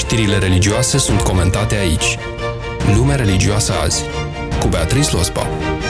Știrile religioase sunt comentate aici. Lumea religioasă azi, cu Beatrice Lospa.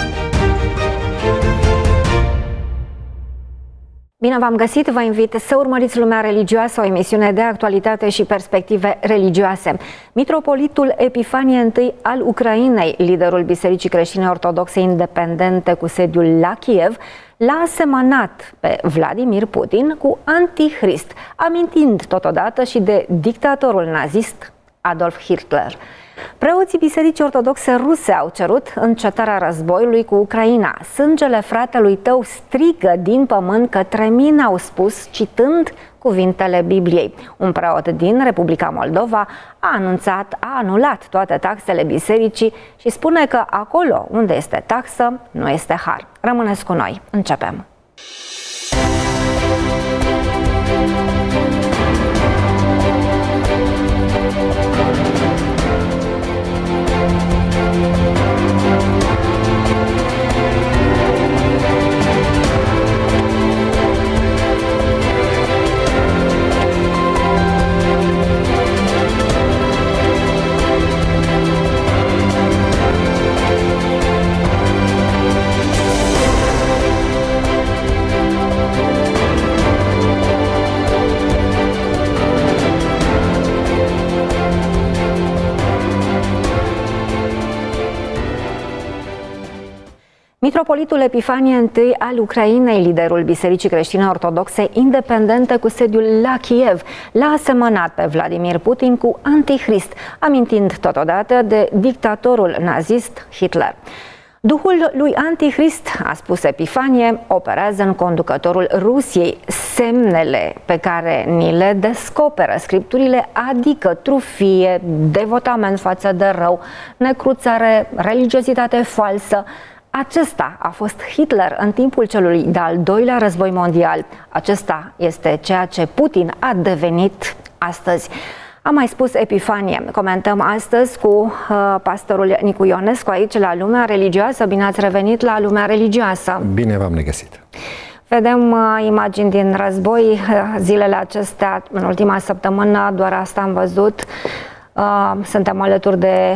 Bine v-am găsit, vă invit să urmăriți Lumea Religioasă, o emisiune de actualitate și perspective religioase. Mitropolitul Epifanie I al Ucrainei, liderul Bisericii Creștine Ortodoxe Independente cu sediul la Kiev, l-a asemănat pe Vladimir Putin cu Antichrist, amintind totodată și de dictatorul nazist Adolf Hitler. Preoții Bisericii Ortodoxe Ruse au cerut încetarea războiului cu Ucraina. Sângele fratelui tău strigă din pământ către mine, au spus, citând cuvintele Bibliei. Un preot din Republica Moldova a anulat toate taxele bisericii și spune că acolo unde este taxă, nu este har. Rămâneți cu noi. Începem! Mitropolitul Epifanie I al Ucrainei, liderul Bisericii Creștine Ortodoxe Independente cu sediul la Kiev, l-a asemănat pe Vladimir Putin cu Antichrist, amintind totodată de dictatorul nazist Hitler. Duhul lui Antichrist, a spus Epifanie, operează în conducătorul Rusiei. Semnele pe care ni le descoperă scripturile, adică trufie, devotament față de rău, necruțare, religiozitate falsă, acesta a fost Hitler în timpul celui de-al doilea război mondial. Acesta este ceea ce Putin a devenit astăzi. A mai spus Epifanie. Comentăm astăzi cu pastorul Nicu Ionescu aici la Lumea Religioasă. Bine ați revenit la Lumea Religioasă. Bine v-am regăsit. Vedem imagini din război zilele acestea, în ultima săptămână, doar asta am văzut. Suntem alături de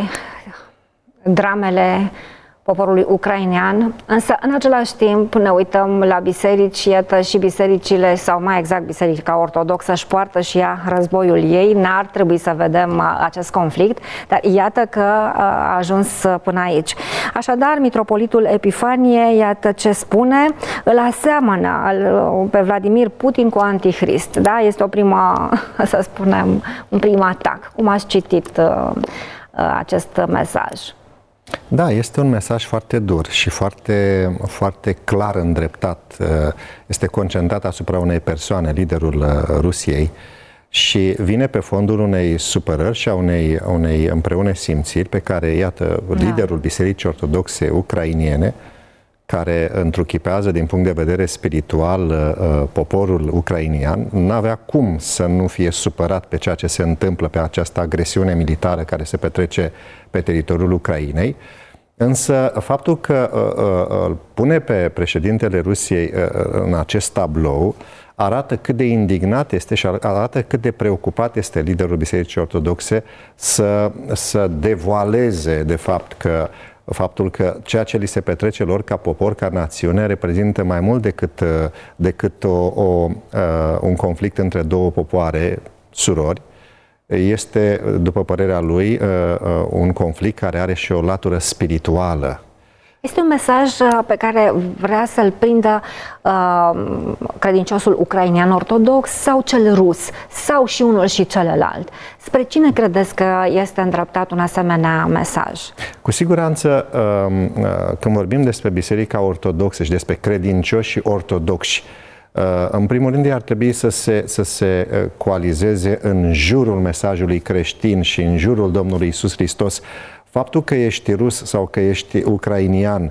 dramele poporului ucrainean, însă în același timp ne uităm la biserici, iată și bisericile, sau mai exact Biserica Ortodoxă își poartă și ea războiul ei, n-ar trebui să vedem acest conflict, dar iată că a ajuns până aici. Așadar, Mitropolitul Epifanie, iată ce spune, îl aseamănă pe Vladimir Putin cu Antichrist, da? Este o primă, să spunem, un prim atac. Cum ați citit acest mesaj? Da, este un mesaj foarte dur și foarte clar îndreptat. Este concentrat asupra unei persoane, liderul Rusiei, și vine pe fondul unei supărări și a unei împreune simțiri pe care, iată, liderul Bisericii Ortodoxe ucrainiene, care întruchipează din punct de vedere spiritual poporul ucrainian, n-avea cum să nu fie supărat pe ceea ce se întâmplă, pe această agresiune militară care se petrece pe teritoriul Ucrainei. Însă faptul că îl pune pe președintele Rusiei în acest tablou arată cât de indignat este și arată cât de preocupat este liderul Bisericii Ortodoxe să devoaleze de fapt că faptul că ceea ce li se petrece lor ca popor, ca națiune, reprezintă mai mult decât un conflict între două popoare surori. Este, după părerea lui, un conflict care are și o latură spirituală. Este un mesaj pe care vrea să-l prindă credinciosul ucrainean ortodox sau cel rus, sau și unul și celălalt. Spre cine credeți că este îndreptat un asemenea mesaj? Cu siguranță, când vorbim despre Biserica Ortodoxă și despre credincioși ortodoxi, în primul rând ar trebui să se coalizeze în jurul mesajului creștin și în jurul Domnului Iisus Hristos. Faptul că ești rus sau că ești ucrainian,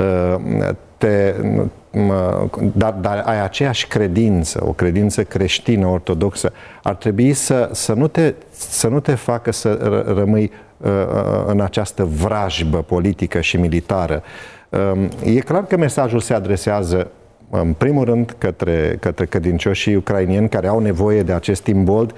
dar ai aceeași credință, o credință creștină, ortodoxă, ar trebui să nu te facă să rămâi în această vrajbă politică și militară. E clar că mesajul se adresează în primul rând către credincioșii ucrainieni care au nevoie de acest imbold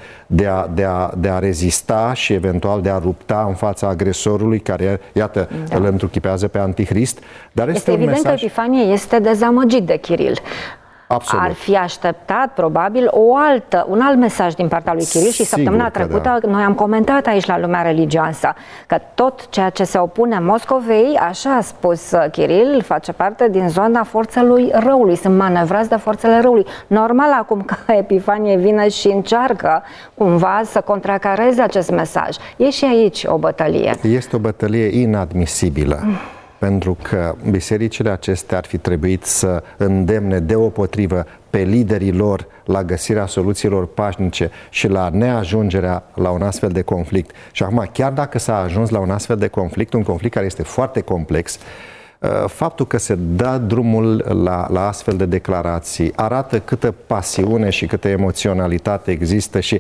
de a rezista și eventual de a lupta în fața agresorului care, iată, îl întruchipează pe Antichrist. Dar este evident că Epifanie este dezamăgit de Kiril. Absolut. Ar fi așteptat, probabil, un alt mesaj din partea lui Kiril și săptămâna trecută noi am comentat aici la Lumea Religioasă că tot ceea ce se opune Moscovei, așa a spus Kiril, face parte din zona forțelui răului, sunt manevrați de forțele răului. Normal acum că Epifanie vine și încearcă cumva să contracareze acest mesaj. E și aici o bătălie. Este o bătălie inadmisibilă. Pentru că bisericile acestea ar fi trebuit să îndemne deopotrivă pe liderii lor la găsirea soluțiilor pașnice și la neajungerea la un astfel de conflict. Și acum, chiar dacă s-a ajuns la un astfel de conflict, un conflict care este foarte complex, faptul că se dă drumul la astfel de declarații arată câtă pasiune și câtă emoționalitate există și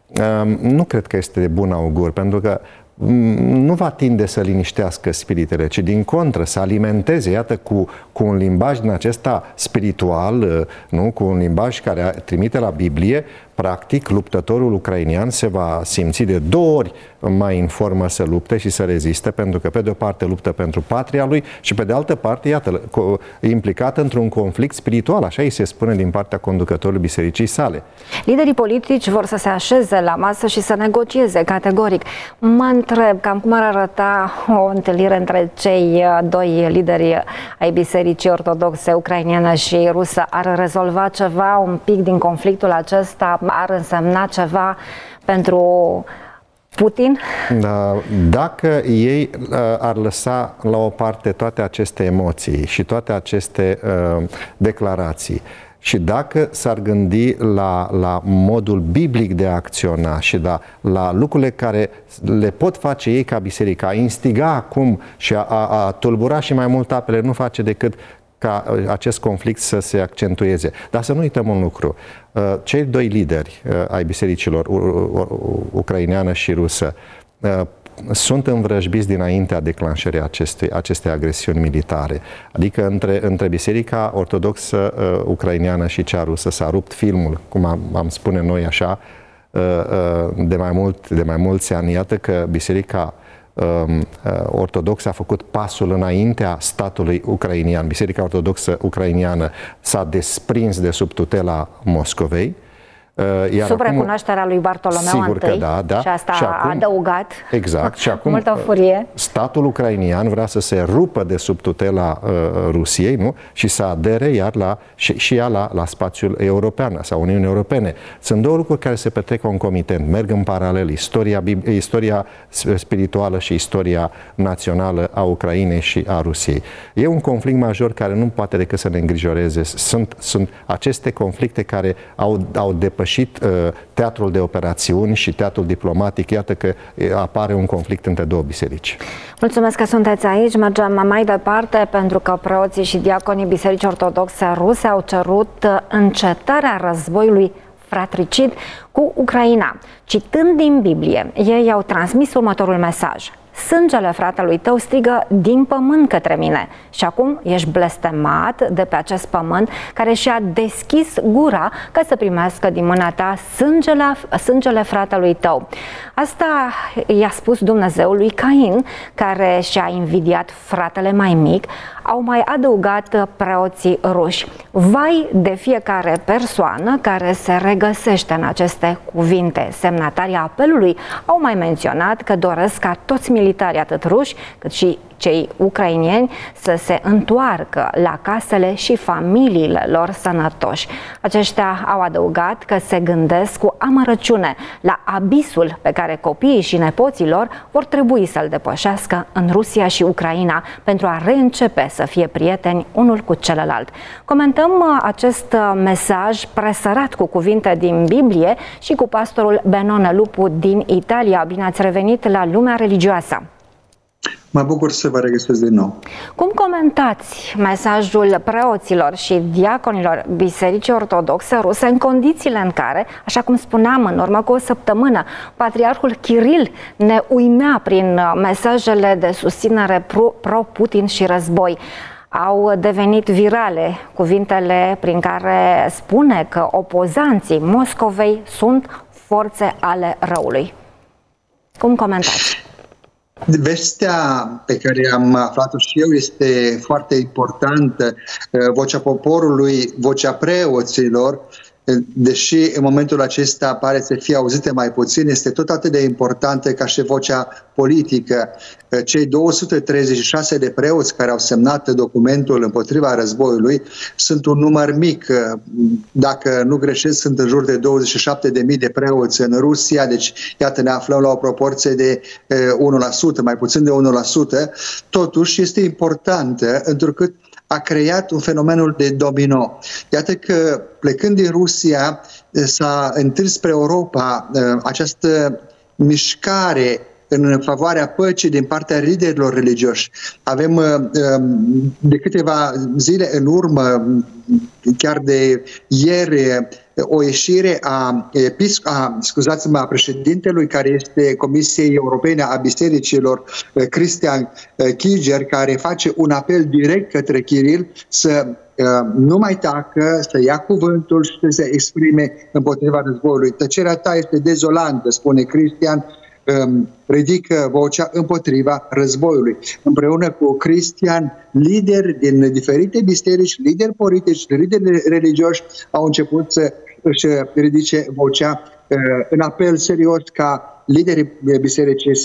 nu cred că este de bun augur, pentru că nu va tinde să liniștească spiritele, ci din contră să alimenteze, iată, cu un limbaj din acesta spiritual, nu? Cu un limbaj care trimite la Biblie. Practic, luptătorul ucrainian se va simți de 2 ori mai în formă să lupte și să reziste, pentru că pe de o parte luptă pentru patria lui și pe de altă parte, iată, implicat într-un conflict spiritual, așa îi se spune din partea conducătorului bisericii sale. Liderii politici vor să se așeze la masă și să negocieze categoric. Mă întreb cam cum ar arăta o întâlnire între cei 2 lideri ai bisericii ortodoxe ucrainene și rusă. Ar rezolva ceva un pic din conflictul acesta? Ar însemna ceva pentru Putin? Dacă ei ar lăsa la o parte toate aceste emoții și toate aceste declarații și dacă s-ar gândi la modul biblic de a acționa și la lucrurile care le pot face ei ca biserică, a instiga acum și a tulbura și mai mult apele, nu face decât ca acest conflict să se accentueze. Dar să nu uităm un lucru. Cei 2 lideri ai bisericilor ucraineană și rusă sunt învrăjbiți dinaintea declanșării acestei agresiuni militare. Adică între biserica ortodoxă ucraineană și cea rusă s-a rupt filmul, cum am spune noi așa, de mai mulți ani. Iată că biserica ortodoxă a făcut pasul înaintea statului ucrainian. Biserica ortodoxă ucrainiană s-a desprins de sub tutela Moscovei. Sub recunoașterea lui Bartolomeu I, da. Și asta a adăugat exact, și acum multă furie. Statul ucrainian vrea să se rupă de sub tutela Rusiei, nu? Și să adere iar și ea la spațiul european sau Uniunii Europene. Sunt 2 lucruri care se petrec concomitent, merg în paralel, istoria spirituală și istoria națională a Ucrainei și a Rusiei. E un conflict major care nu poate decât să ne îngrijoreze. Sunt aceste conflicte care au depășit teatrul de operațiuni și teatrul diplomatic. Iată că apare un conflict între 2 biserici. Mulțumesc că sunteți aici. Mergem mai departe pentru că preoții și diaconii Bisericii Ortodoxe Ruse au cerut încetarea războiului fratricid cu Ucraina. Citând din Biblie, ei au transmis următorul mesaj: sângele fratelui tău strigă din pământ către mine și acum ești blestemat de pe acest pământ care și-a deschis gura ca să primească din mâna ta sângele fratelui tău. Asta i-a spus Dumnezeul lui Cain, care și-a invidiat fratele mai mic. Au mai adăugat preoții ruși. Vai de fiecare persoană care se regăsește în aceste cuvinte. Semnatarii apelului au mai menționat că doresc ca toți militarii, atât ruși cât și cei ucrainieni, să se întoarcă la casele și familiile lor sănătoși. Aceștia au adăugat că se gândesc cu amărăciune la abisul pe care copiii și nepoții lor vor trebui să-l depășească în Rusia și Ucraina pentru a reîncepe să fie prieteni unul cu celălalt. Comentăm acest mesaj presărat cu cuvinte din Biblie și cu pastorul Benone Lupu din Italia. Bine ați revenit la Lumea Religioasă! Mă bucur să vă regăsesc din nou. Cum comentați mesajul preoților și diaconilor Bisericii Ortodoxe Ruse în condițiile în care, așa cum spuneam în urmă cu o săptămână, Patriarhul Kiril ne uimea prin mesajele de susținere pro-Putin și război? Au devenit virale cuvintele prin care spune că opozanții Moscovei sunt forțe ale răului. Cum comentați? Vestea pe care am aflat-o și eu este foarte importantă. Vocea poporului, vocea preoților, deși în momentul acesta pare să fie auzite mai puțin, este tot atât de importantă ca și vocea politică. Cei 236 de preoți care au semnat documentul împotriva războiului sunt un număr mic. Dacă nu greșesc, sunt în jur de 27.000 de preoți în Rusia, deci iată ne aflăm la o proporție de 1%, mai puțin de 1%. Totuși este importantă, întrucât a creat un fenomenul de domino. Iată că plecând din Rusia s-a întors spre Europa această mișcare în favoarea păcii din partea liderilor religioși. Avem de câteva zile în urmă, chiar de ieri, o ieșire a președintelui care este Comisiei Europene a Bisericilor, Christian Kiger, care face un apel direct către Kiril să nu mai tacă, să ia cuvântul și să se exprime împotriva războiului. Tăcerea ta este dezolantă, spune Christian, ridică vocea împotriva războiului. Împreună cu Cristian, lideri din diferite biserici, lideri politici, lideri religioși au început să își ridice vocea în apel serios ca liderii bisericii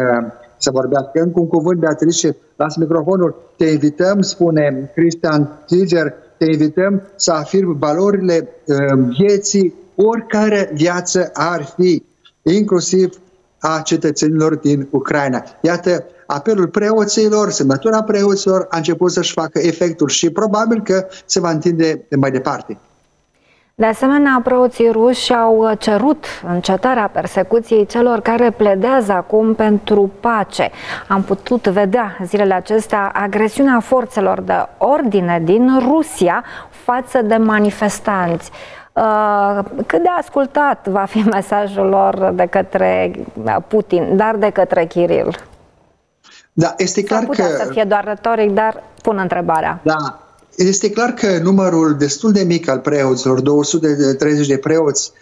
să vorbească. Încă un cuvânt, Beatrice, lasă microfonul. Te invităm, spune Christian Tiger, te invităm să afirmi valorile vieții, oricare viață ar fi, inclusiv a cetățenilor din Ucraina. Iată, apelul preoților, semnătura preoților a început să-și facă efectul și probabil că se va întinde mai departe. De asemenea, preoții ruși au cerut încetarea persecuției celor care pledează acum pentru pace. Am putut vedea zilele acestea agresiunea forțelor de ordine din Rusia față de manifestanți. Cât de ascultat va fi mesajul lor de către Putin, dar de către Kiril? Da, este clar că să fie doar retoric, dar pun întrebarea. Da, este clar că numărul destul de mic al preoților, 230 de preoți,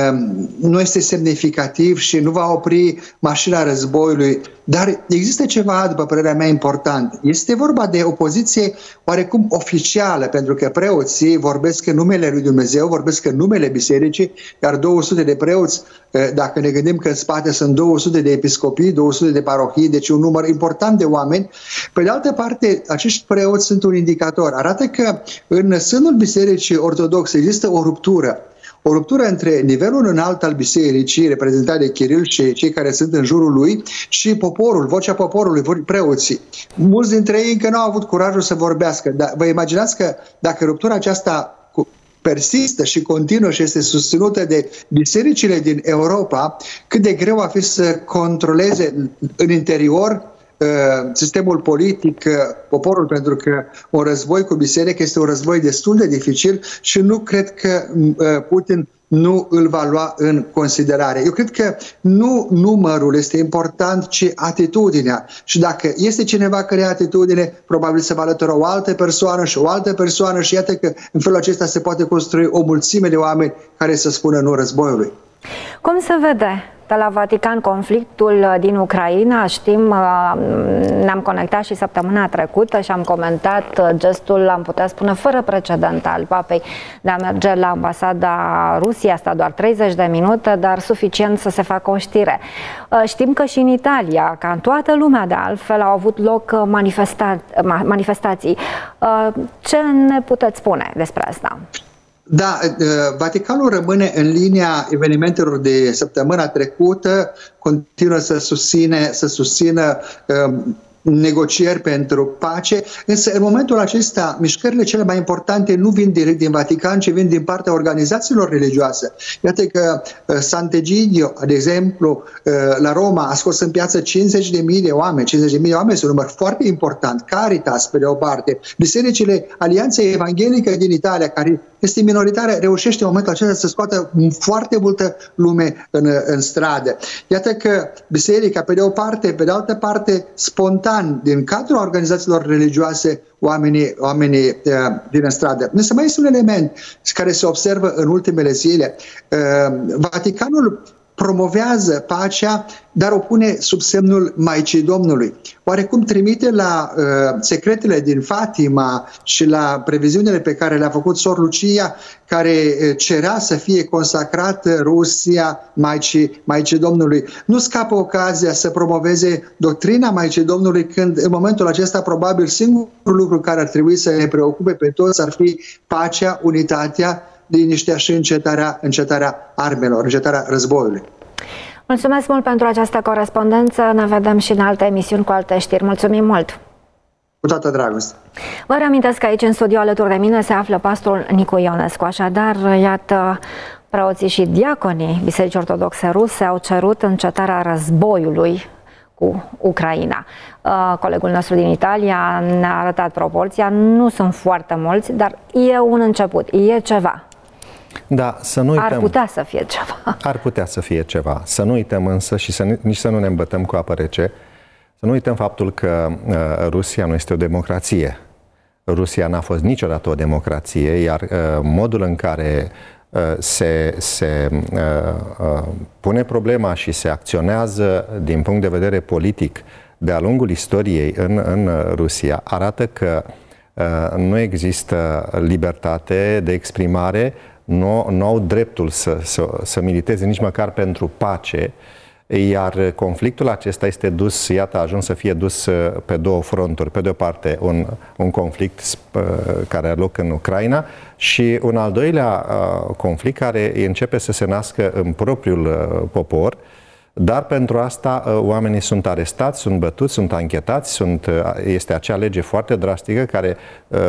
nu este semnificativ și nu va opri mașina războiului, dar există ceva, după părerea mea, important. Este vorba de o poziție oarecum oficială, pentru că preoții vorbesc în numele lui Dumnezeu, vorbesc în numele bisericii, iar 200 de preoți, dacă ne gândim că în spate sunt 200 de episcopii, 200 de parohii, deci un număr important de oameni. Pe de altă parte, acești preoți sunt un indicator. Arată că în sânul bisericii ortodoxe există o ruptură între nivelul înalt al bisericii, reprezentat de Kiril și cei care sunt în jurul lui, și poporul, vocea poporului, preoții. Mulți dintre ei încă nu au avut curajul să vorbească, dar vă imaginați că dacă ruptura aceasta persistă și continuă și este susținută de bisericile din Europa, cât de greu va fi să controleze în interior sistemul politic, poporul, pentru că un război cu biserică este un război destul de dificil și nu cred că Putin nu îl va lua în considerare. Eu cred că nu numărul este important, ci atitudinea. Și dacă este cineva care are atitudine, probabil se va alătura o altă persoană și o altă persoană și iată că în felul acesta se poate construi o mulțime de oameni care să spună nu războiului. Cum se vede de la Vatican conflictul din Ucraina? Știm, ne-am conectat și săptămâna trecută și am comentat gestul, am putea spune, fără precedent al Papei de a merge la ambasada Rusiei, asta doar 30 de minute, dar suficient să se facă o știre. Știm că și în Italia, ca în toată lumea de altfel, au avut loc manifestații. Ce ne puteți spune despre asta? Da, Vaticanul rămâne în linia evenimentelor de săptămâna trecută, continuă să susțină negocieri pentru pace, însă în momentul acesta mișcările cele mai importante nu vin direct din Vatican, ci vin din partea organizațiilor religioase. Iată că Sant'Egidio, de exemplu, la Roma a scos în piață 50.000 de oameni. 50.000 de oameni este un număr foarte important. Caritas, pe de o parte, bisericile Alianței Evanghelică din Italia, care este minoritară, reușește în momentul acesta să scoată foarte multă lume în stradă. Iată că biserica, pe de o parte, pe de altă parte, spontan, din cadrul organizațiilor religioase, oamenii din stradă. Însă mai este un element care se observă în ultimele zile. Vaticanul promovează pacea, dar o pune sub semnul Maicii Domnului. Oarecum trimite la secretele din Fatima și la previziunile pe care le-a făcut Sor Lucia, care cerea să fie consacrată Rusia Maicii Domnului. Nu scapă ocazia să promoveze doctrina Maicii Domnului, când în momentul acesta probabil singurul lucru care ar trebui să ne preocupe pe toți ar fi pacea, unitatea, liniștea și încetarea armelor, încetarea războiului. Mulțumesc mult pentru această corespondență. Ne vedem și în alte emisiuni cu alte știri. Mulțumim mult! Cu toată dragostea! Vă reamintesc că aici în studio alături de mine se află pastorul Nicu Ionescu. Așadar, iată, preoții și diaconii Bisericii Ortodoxe Ruse au cerut încetarea războiului cu Ucraina. Colegul nostru din Italia ne-a arătat proporția. Nu sunt foarte mulți, dar e un început, e ceva. Da, să nu uităm. Ar putea să fie ceva. Ar putea să fie ceva. Să nu uităm însă și nici să nu ne îmbătăm cu apă rece. Să nu uităm faptul că Rusia nu este o democrație. Rusia n-a fost niciodată o democrație, iar modul în care se pune problema și se acționează din punct de vedere politic de-a lungul istoriei în Rusia arată că nu există libertate de exprimare, nu au dreptul să militeze nici măcar pentru pace, iar conflictul acesta este dus, iată, a ajuns să fie dus pe două fronturi. Pe de o parte, un conflict care are loc în Ucraina și un al doilea conflict care începe să se nască în propriul popor, dar pentru asta oamenii sunt arestați, sunt bătuți, sunt anchetați, este acea lege foarte drastică care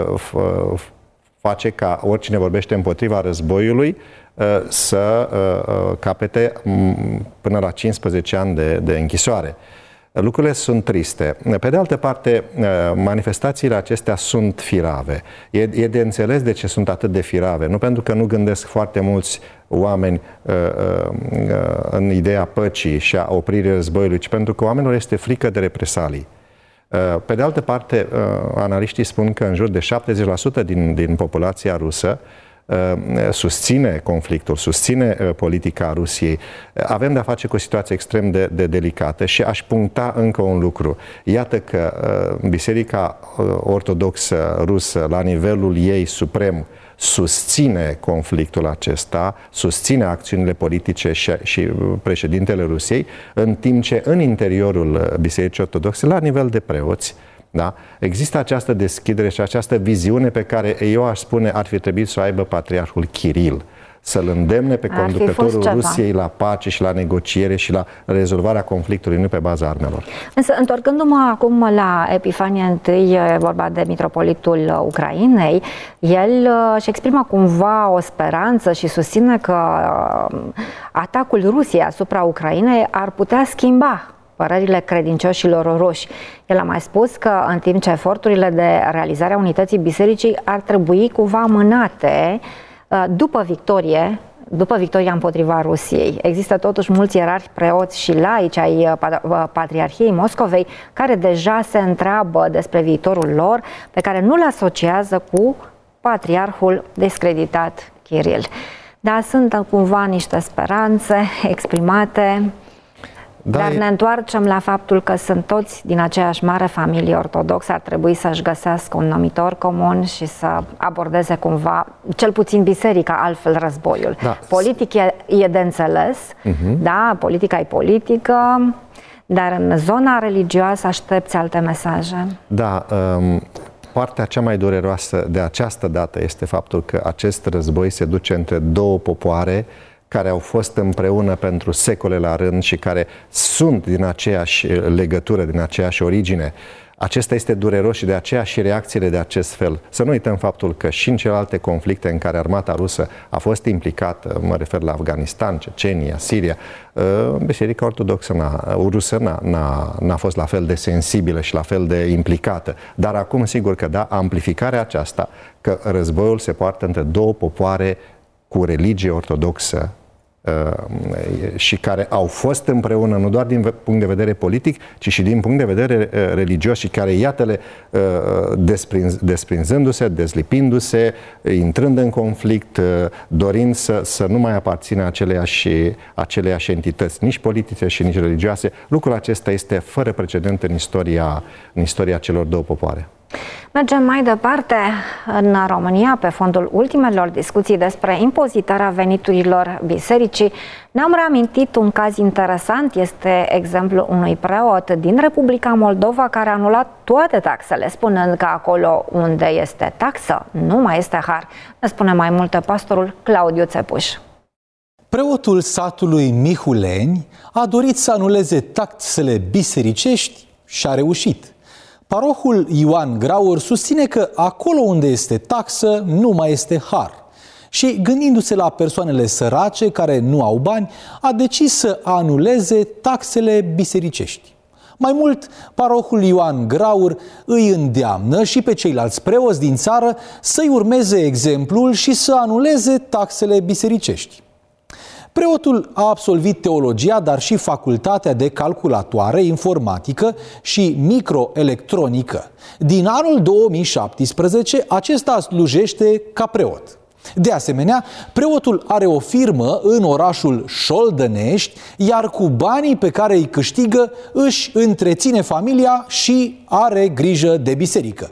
face ca oricine vorbește împotriva războiului să capete până la 15 ani de închisoare. Lucrurile sunt triste. Pe de altă parte, manifestațiile acestea sunt firave. E de înțeles de ce sunt atât de firave. Nu pentru că nu gândesc foarte mulți oameni în ideea păcii și a opririi războiului, ci pentru că oamenilor este frică de represalii. Pe de altă parte, analiștii spun că în jur de 70% din populația rusă susține conflictul, susține politica Rusiei. Avem de-a face cu o situație extrem de delicată și aș puncta încă un lucru. Iată că Biserica Ortodoxă Rusă, la nivelul ei suprem, susține conflictul acesta, susține acțiunile politice și președintele Rusiei, în timp ce în interiorul Bisericii Ortodoxe, la nivel de preoți, da, există această deschidere și această viziune pe care eu aș spune ar fi trebuit să o aibă Patriarhul Kiril, să-l îndemne pe conducătorul Rusiei la pace și la negociere și la rezolvarea conflictului, nu pe baza armelor. Însă, întorcându-mă acum la Epifanie I, e vorba de mitropolitul Ucrainei, el își exprimă cumva o speranță și susține că atacul Rusiei asupra Ucrainei ar putea schimba părerile credincioșilor ruși. El a mai spus că în timp ce eforturile de realizare a unității bisericii ar trebui cumva amânate după victoria împotriva Rusiei. Există totuși mulți ierarhi, preoți și laici ai Patriarhiei Moscovei care deja se întreabă despre viitorul lor, pe care nu-l asociază cu patriarhul descreditat Kiril. Dar sunt cumva niște speranțe exprimate. Dar ne întoarcem la faptul că sunt toți din aceeași mare familie ortodoxă, ar trebui să-și găsească un numitor comun și să abordeze cumva, cel puțin biserica, altfel războiul. Da. Politic e de înțeles, da, politica e politică, dar în zona religioasă aștepți alte mesaje. Da, partea cea mai dureroasă de această dată este faptul că acest război se duce între două popoare care au fost împreună pentru secole la rând și care sunt din aceeași legătură, din aceeași origine. Acesta este dureros și de aceea și reacțiile de acest fel. Să nu uităm faptul că și în celelalte conflicte în care armata rusă a fost implicată, mă refer la Afganistan, Cecenia, Siria, Biserica Ortodoxă rusă n-a fost la fel de sensibilă și la fel de implicată. Dar acum, sigur că da, amplificarea aceasta, că războiul se poartă între două popoare cu religie ortodoxă și care au fost împreună nu doar din punct de vedere politic, ci și din punct de vedere religios și care, iată-le, desprinzându-se, dezlipindu-se, intrând în conflict, dorind să nu mai aparțină aceleiași entități, nici politice și nici religioase. Lucrul acesta este fără precedent în istoria celor două popoare. Mergem mai departe. În România, pe fondul ultimelor discuții despre impozitarea veniturilor bisericii, ne-am reamintit un caz interesant. Este exemplul unui preot din Republica Moldova care a anulat toate taxele, spunând că acolo unde este taxă, nu mai este har. Ne spune mai multe pastorul Claudiu Țepuș. Preotul satului Mihuleni a dorit să anuleze taxele bisericești și a reușit. Parohul Ioan Graur susține că acolo unde este taxă, nu mai este har. Și, gândindu-se la persoanele sărace care nu au bani, a decis să anuleze taxele bisericești. Mai mult, parohul Ioan Graur îi îndeamnă și pe ceilalți preoți din țară să-i urmeze exemplul și să anuleze taxele bisericești. Preotul a absolvit teologia, dar și facultatea de calculatoare, informatică și microelectronică. Din anul 2017, acesta slujește ca preot. De asemenea, preotul are o firmă în orașul Șoldănești, iar cu banii pe care îi câștigă își întreține familia și are grijă de biserică.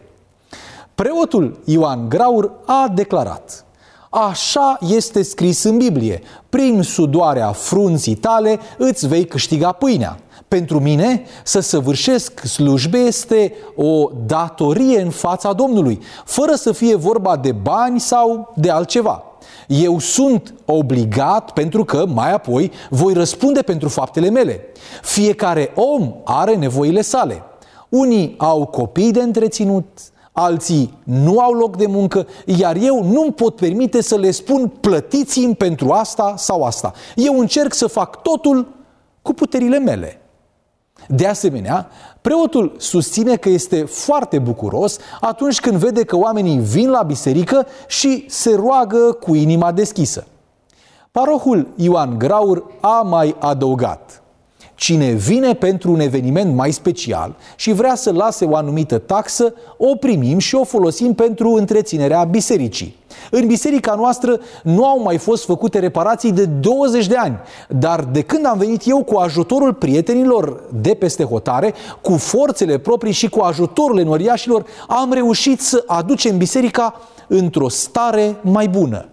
Preotul Ioan Graur a declarat: așa este scris în Biblie, prin sudoarea frunții tale îți vei câștiga pâinea. Pentru mine, să săvârșesc slujbe este o datorie în fața Domnului, fără să fie vorba de bani sau de altceva. Eu sunt obligat pentru că mai apoi voi răspunde pentru faptele mele. Fiecare om are nevoile sale. Unii au copii de întreținut, alții nu au loc de muncă, iar eu nu-mi pot permite să le spun plătiți-mi pentru asta sau asta. Eu încerc să fac totul cu puterile mele. De asemenea, preotul susține că este foarte bucuros atunci când vede că oamenii vin la biserică și se roagă cu inima deschisă. Parohul Ioan Graur a mai adăugat: cine vine pentru un eveniment mai special și vrea să lase o anumită taxă, o primim și o folosim pentru întreținerea bisericii. În biserica noastră nu au mai fost făcute reparații de 20 de ani, dar de când am venit eu cu ajutorul prietenilor de peste hotare, cu forțele proprii și cu ajutorul enoriașilor, am reușit să aducem biserica într-o stare mai bună.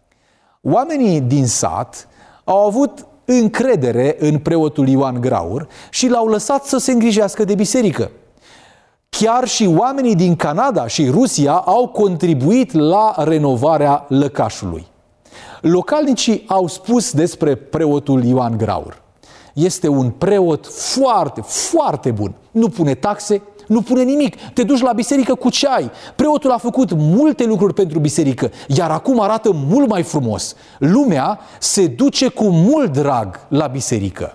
Oamenii din sat au avut încredere în preotul Ioan Graur și l-au lăsat să se îngrijească de biserică. Chiar și oamenii din Canada și Rusia au contribuit la renovarea lăcașului. Localnicii au spus despre preotul Ioan Graur: este un preot foarte, foarte bun. Nu pune taxe, nu pune nimic. Te duci la biserică cu ce ai. Preotul a făcut multe lucruri pentru biserică, iar acum arată mult mai frumos. Lumea se duce cu mult drag la biserică.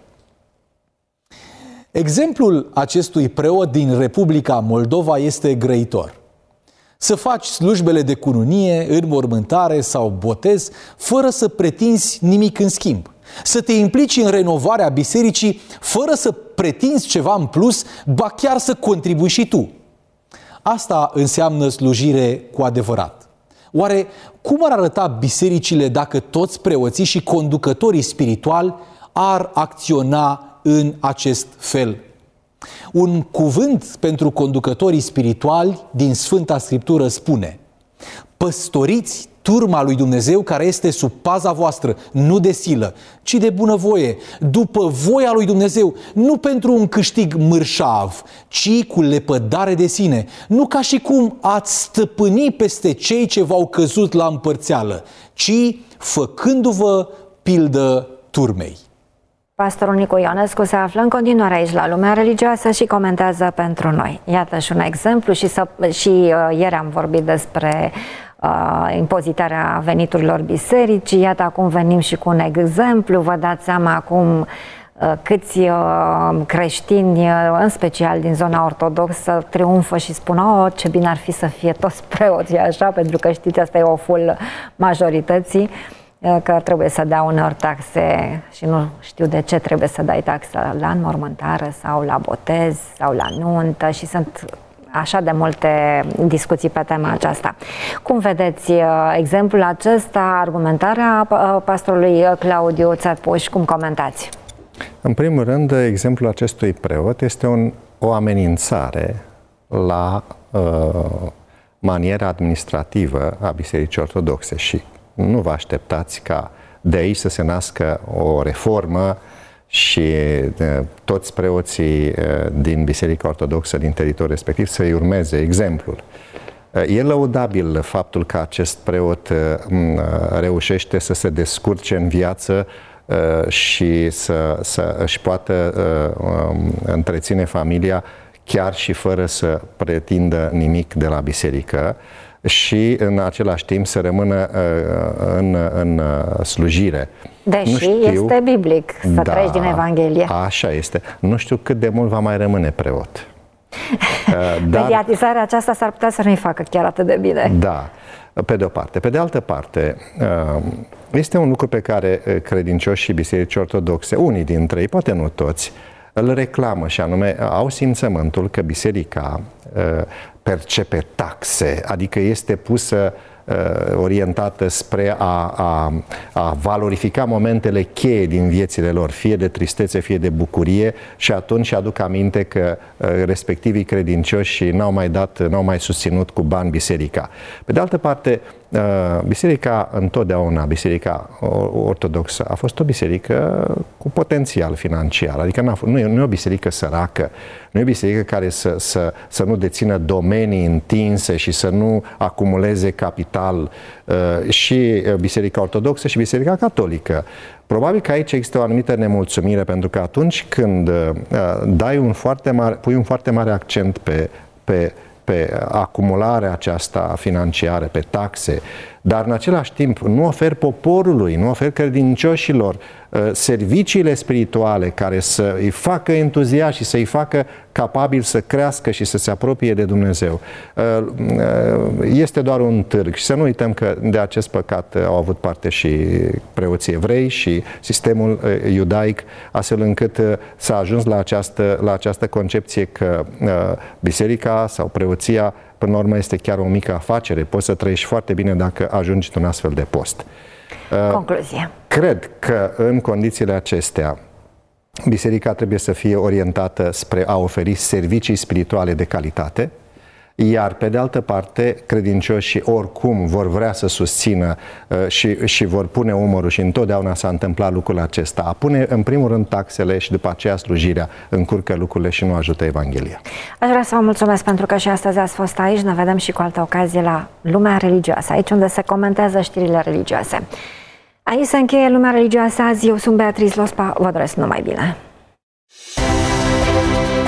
Exemplul acestui preot din Republica Moldova este grăitor. Să faci slujbele de cununie, înmormântare sau botez fără să pretinzi nimic în schimb. Să te implici în renovarea bisericii fără să pretinzi ceva în plus, ba chiar să contribui și tu. Asta înseamnă slujire cu adevărat. Oare cum ar arăta bisericile dacă toți preoții și conducătorii spirituali ar acționa în acest fel? Un cuvânt pentru conducătorii spirituali din Sfânta Scriptură spune: păstoriți turma lui Dumnezeu care este sub paza voastră, nu de silă, ci de bunăvoie, după voia lui Dumnezeu, nu pentru un câștig mărșav, ci cu lepădare de sine, nu ca și cum ați stăpâni peste cei ce v-au căzut la împărțeală, ci făcându-vă pildă turmei. Pastorul Nicu Ionescu se află în continuare aici la Lumea Religioasă și comentează pentru noi. Iată și un exemplu și ieri am vorbit despre impozitarea veniturilor bisericii. Iată, acum venim și cu un exemplu. Vă dați seama acum câți creștini, în special din zona ortodoxă, triumfă și spun: "Oh, ce bine ar fi să fie toți preoții așa", pentru că știți, asta e oful majorității, că trebuie să dea uneori taxe și nu știu de ce trebuie să dai taxă la înmormântare sau la botez sau la nuntă și sunt așa de multe discuții pe tema aceasta. Cum vedeți exemplul acesta, argumentarea pastorului Claudiu Țepuș, cum comentați? În primul rând, exemplul acestui preot este o amenințare la maniera administrativă a Bisericii Ortodoxe și nu vă așteptați ca de aici să se nască o reformă și toți preoții din Biserica Ortodoxă din teritoriul respectiv să-i urmeze exemplul. E lăudabil faptul că acest preot reușește să se descurce în viață și să își poată întreține familia chiar și fără să pretindă nimic de la biserică și în același timp să rămână în slujire. Deși este biblic să treci din Evanghelie. Așa este. Nu știu cât de mult va mai rămâne preot. Mediatizarea aceasta s-ar putea să nu-i facă chiar atât de bine. Da, pe de o parte. Pe de altă parte, este un lucru pe care credincioșii Bisericii Ortodoxe, unii dintre ei, poate nu toți, îl reclamă și anume au simțământul că biserica percepe taxe, adică este pusă orientată spre a valorifica momentele cheie din viețile lor, fie de tristețe, fie de bucurie, și atunci aduc aminte că respectivii credincioși n-au mai susținut cu bani biserica. Pe de altă parte, biserica întotdeauna, Biserica Ortodoxă, a fost o biserică cu potențial financiar, adică nu e o biserică săracă, nu e o biserică care să nu dețină domenii întinse și să nu acumuleze capital, și Biserica Ortodoxă și Biserica Catolică. Probabil că aici există o anumită nemulțumire, pentru că atunci când pui un foarte mare accent pe acumularea aceasta financiară, pe taxe, dar în același timp nu oferi poporului, nu oferi credincioșilor serviciile spirituale care să îi facă entuziaști și să îi facă capabil să crească și să se apropie de Dumnezeu. Este doar un târg și să nu uităm că de acest păcat au avut parte și preoții evrei și sistemul iudaic, astfel încât s-a ajuns la această concepție că biserica sau preoția până la urmă este chiar o mică afacere. Poți să trăiești foarte bine dacă ajungi într-un astfel de post. Concluzie. Cred că în condițiile acestea biserica trebuie să fie orientată spre a oferi servicii spirituale de calitate, iar pe de altă parte credincioșii oricum vor vrea să susțină și vor pune umărul, și întotdeauna s-a întâmplat lucrul acesta. A pune în primul rând taxele și după aceea slujirea încurcă lucrurile și nu ajută Evanghelia. Aș vrea să vă mulțumesc pentru că și astăzi ați fost aici. Ne vedem și cu altă ocazie la Lumea Religioasă, aici unde se comentează știrile religioase. Aici se încheie Lumea Religioasă azi. Eu sunt Beatrice Lospa. Vă doresc numai bine.